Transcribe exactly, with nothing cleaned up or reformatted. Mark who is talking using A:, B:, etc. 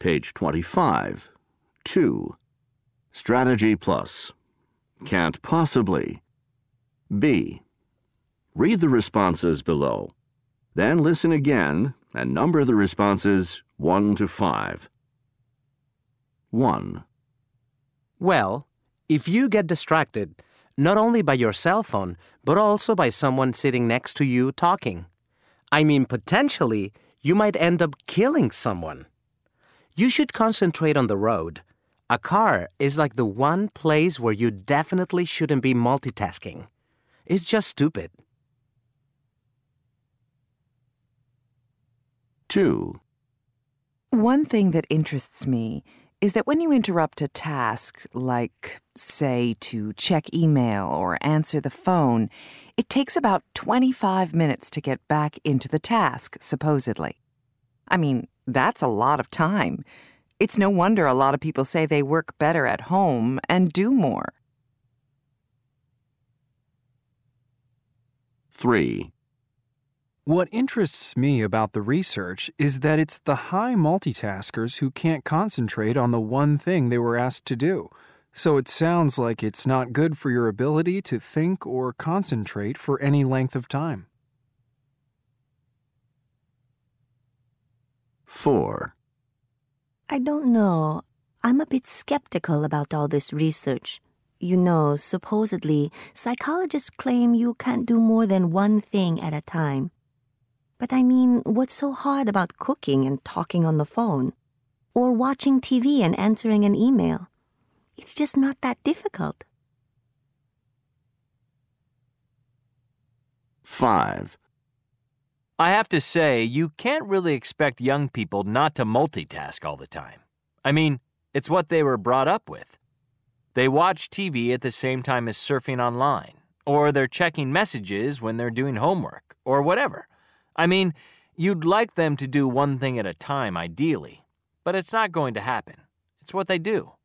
A: Page twenty-five. two. Strategy plus. Can't possibly. B. Read the responses below. Then listen again and number the responses one to five. one.
B: Well, if you get distracted, not only by your cell phone, but also by someone sitting next to you talking. I mean, potentially, you might end up killing someone. You should concentrate on the road. A car is like the one place where you definitely shouldn't be multitasking. It's just stupid.
A: two.
C: One thing that interests me is that when you interrupt a task, like, say, to check email or answer the phone, it takes about twenty-five minutes to get back into the task, supposedly. I mean, that's a lot of time. It's no wonder a lot of people say they work better at home and do more.
A: three.
D: What interests me about the research is that it's the high multitaskers who can't concentrate on the one thing they were asked to do. So it sounds like it's not good for your ability to think or concentrate for any length of time.
A: four.
E: I don't know. I'm a bit skeptical about all this research. You know, supposedly, psychologists claim you can't do more than one thing at a time. But I mean, what's so hard about cooking and talking on the phone? Or watching T V and answering an email? It's just not that difficult.
A: five.
F: I have to say, you can't really expect young people not to multitask all the time. I mean, it's what they were brought up with. They watch T V at the same time as surfing online, or they're checking messages when they're doing homework, or whatever. I mean, you'd like them to do one thing at a time, ideally, but it's not going to happen. It's what they do.